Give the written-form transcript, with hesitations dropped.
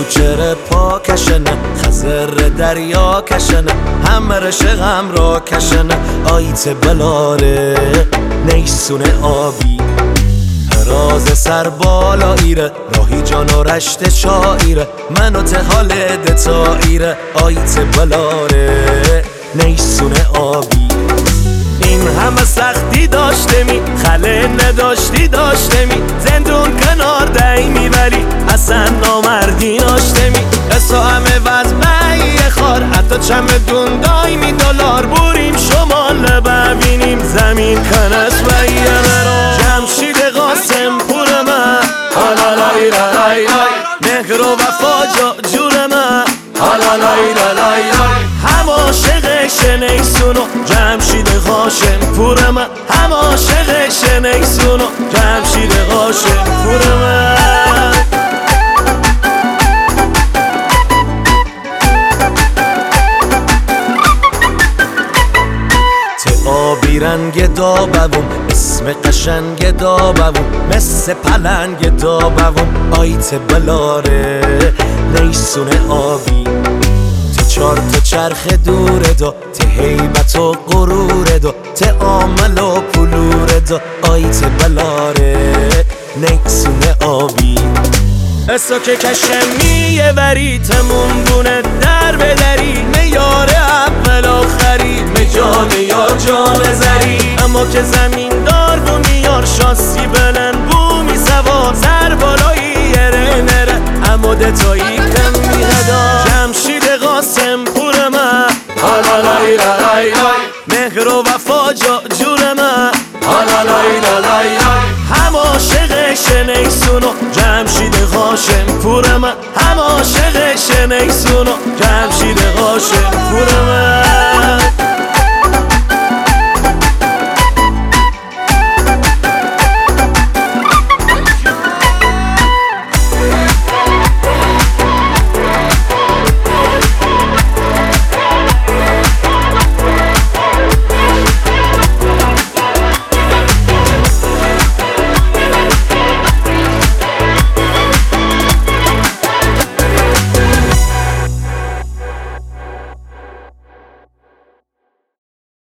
کوچر پا کشنه خزر دریا کشنه همرش غم را کشنه آیت بلاره نیسونه آبی راز سر بالا ایره راهی جان و رشت شایره منو حال دتایره آیت بلاره نیسونه آبی این همه سختی داشته می خله نداشتی داشته می زندون کنار دایی ولی اصلا نامردی ناشته می اصلا همه وزمه خار حتی چمدون دایی می دلار بوریم شمال ببینیم زمین کنس و یه مرا جمشید قاسم پور من حالا لای لای لای مهر و وفا جور من حالا لای لای لای هم عاشق شنیسونو جمشید قاسم پور من هم عاشق شنیسونو جمشید قاسم پور من آبی رنگ دابوم اسم قشنگ دابوم مثل پلنگ دابوم آیت بلاره نیسونه آبی ته چار تا چرخ دوره دا ته هیبت و غروره دا ته عامل و پلوره دا آیت بلاره نیسونه آبی اسا که کشمیه وری تمون بونه در بدری میاره اول آخری جان یار جان زری اما که زمین دار بو میار شاسی بلن بو می سوا سر بالایی یره نره اما دتایی کم می هدا جمشید قاسم پور من حالا لای لای لای مهر و وفا جور من حالا لای لای لای هم عاشق شنیسونو جمشید قاسم پور من هم عاشق شنیسونو جمشید قاسم پور من